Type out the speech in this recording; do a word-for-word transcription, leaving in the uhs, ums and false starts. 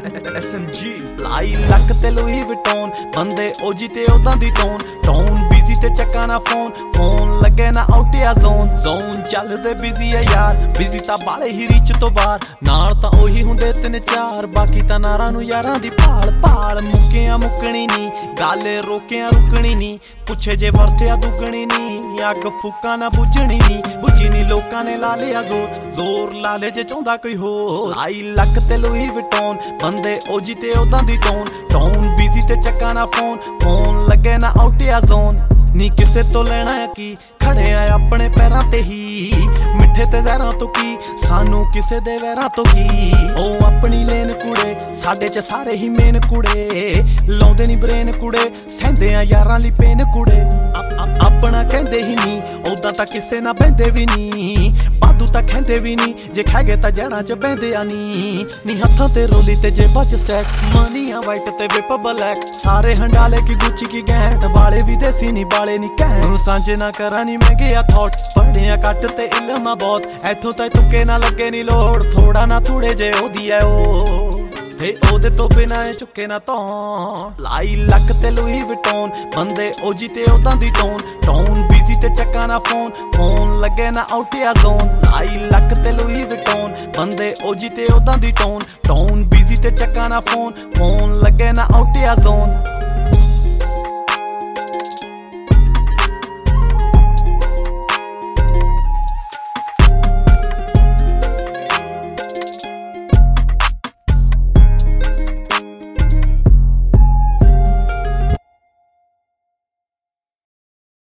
S M G ਲਾਈ ਲੱਕ ਤੇ Louis ਵਿਟੋਨ ਬੰਦੇ ਓਜੀ ਤੇ ਉਦਾਂ ਦੀ ਟੋਨ ਟੋਨ ਬਿਜ਼ੀ ਤੇ ਚੱਕਾ ਨਾ ਫੋਨ ਫੋਨ ਲੱਗੇ ਨਾ ਆਊਟਿਆ ਜ਼ੋਨ ਜ਼ੋਨ ਚੱਲਦੇ ਬਿਜ਼ੀ ਆ ਯਾਰ ਬਿਜ਼ੀ ਤਾਂ ਬਾਲੇ ਹੀ ਰੀਚ ਤੋਂ ਬਾਹਰ ਨਾਲ ਤਾਂ ਉਹੀ ਹੁੰਦੇ ਤਿੰਨ ਚਾਰ ਬਾਕੀ ਤਾਂ ਨਾਰਾਂ ਨੂੰ ਯਾਰਾਂ ਦੀ ਭਾਲ ਭਾਲ ਮੁੱਕਿਆਂ ਮੁੱਕਣੀ ਨੀ ਗਾਲੇ ਰੋਕਿਆਂ ਰੁਕਣੀ ਨੀ ਪੁੱਛੇ ਜੇ ਵਰਤਿਆ ਦੁੱਗਣੀ ਨੀ ਅੱਗ ਫੂਕਾਂ ਨਾ ਬੁੱਝਣੀ ਨੀ ਬੁੱਝੀ ਨੀ ਲੋਕਾਂ ਨੇ ਲਾ ਲਿਆ ਜ਼ੋਰ ਜ਼ੋਰ ਲਾ ਲੇ ਜੇ ਚਾਹੁੰਦਾ ਕੋਈ ਹੋਰ ਲਾਈ ਲੱਕ ਤੇ ਲੂਈ ਵਿਟੋਨ ਬੰਦੇ ਓਜੀ ਤੇ ਉਦਾਂ ਦੀ ਟੋਨ ਟੋਨ ਬਿਜ਼ੀ ਤੇ ਚੱਕਾ ਨਾ ਫੋਨ ਫੋਨ ਲੱਗੇ ਨਾ ਆਊਟਿਆ ਜ਼ੋਨ ਨੀ ਕਿਸੇ ਤੋਂ ਲੈਣਾ ਆ ਕੀ ਖੜੇ ਆ ਆਪਣੇ ਪੈਰਾਂ ਤੇ ਹੀ ਮਿੱਠੇ ਤੇ ਜ਼ਹਿਰਾਂ ਤੋਂ ਕੀ ਸਾਨੂੰ ਕਿਸੇ ਦੇ ਵੈਰਾਂ ਤੋਂ ਕੀ ਉਹ ਆਪਣੀ ਲੇਨ ਕੁੜੇ ਸਾਡੇ ਚ ਸਾਰੇ ਹੀ ਮੇਨ ਕੁੜੇ ਲਾਉਂਦੇ ਨੀ ਬ੍ਰੇਨ ਕੁੜੇ ਸਹਿੰਦੇ ਆ ਯਾਰਾਂ ਲਈ ਪੇਨ ਕੁੜੇ ਆਪਣਾ ਕਹਿੰਦੇ ਹੀ ਨੀ ਉਦਾਂ ਤਾਂ ਕਿਸੇ ਨਾ ਬਹਿੰਦੇ ਵੀ ਨੀ ਬਾਦੂ ਤਾਂ ਕਹਿੰਦੇ ਵੀ ਨੀ ਜੇ ਖਾ ਗਏ ਤਾਂ ਜੜਾਂ ਚ ਬਹਿੰਦੇ ਆ ਨੀ ਨੀ ਹੱਥਾਂ ਤੇ ਰੋਲੀ ਤੇ ਜੇਬਾਂ ਚ ਸਟੈਕਸ ਮਨੀਆਂ ਵਾਈਟ ਤੇ ਵਿਪ ਬਲੈਕ ਸਾਰੇ ਹੰਡਾਲੇ ਕੀ ਗੁੱਚੀ ਕੀ ਗੈਂਟ ਵਾਲੇ ਵੀ ਦੇਸੀ ਨੀ ਬਾਲੇ ਨੀ ਕਹਿ ਸਾਂਝੇ ਨਾ ਕਰਾਂ ਨੀ ਮੈਂ ਗਿਆ ਥੌਟ ਪੜਿਆ ਕੱਟ ਤੇ ਇਲਮਾ ਬਹੁਤ ਐਥੋਂ ਤਾਂ ਤੁੱਕੇ ਨਾ ਲੱਗੇ ਨੀ ਲੋੜ ਥੋੜਾ ਨਾ ਥੋੜੇ ਜੇ ਉਹਦੀ ਐ ਉਹ ਤੇ ਉਹਦੇ ਤੋਂ ਬਿਨਾਂ ਇਹ ਚੁੱਕੇ ਨਾ ਤੋਂ ਲਾਈ ਲੱਕ ਤੇ ਲੂਈ ਵਿਟੋਨ ਬੰਦੇ ਓਜੀ ਤੇ ਉਦਾਂ ਦੀ ਟੋਨ ਟੋਨ ਬਿਜ਼ੀ ਤੇ ਚੱਕਾ ਨਾ ਫੋਨ ਫੋਨ ਲੱਗੇ ਨਾ ਆਊਟਿਆ ਜ਼ੋਨ ਲਾਈ ਲੱਕ ਤੇ ਲੂਈ ਵਿਟੋਨ ਬੰਦੇ ਓਜੀ ਤੇ ਉਦਾਂ ਦੀ ਟੋਨ ਟੋਨ ਬਿਜ਼ੀ ਤੇ ਚੱਕਾ ਨਾ ਫੋਨ ਫੋਨ ਲੱਗੇ ਨਾ ਆਊਟਿਆ ਜ਼ੋਨ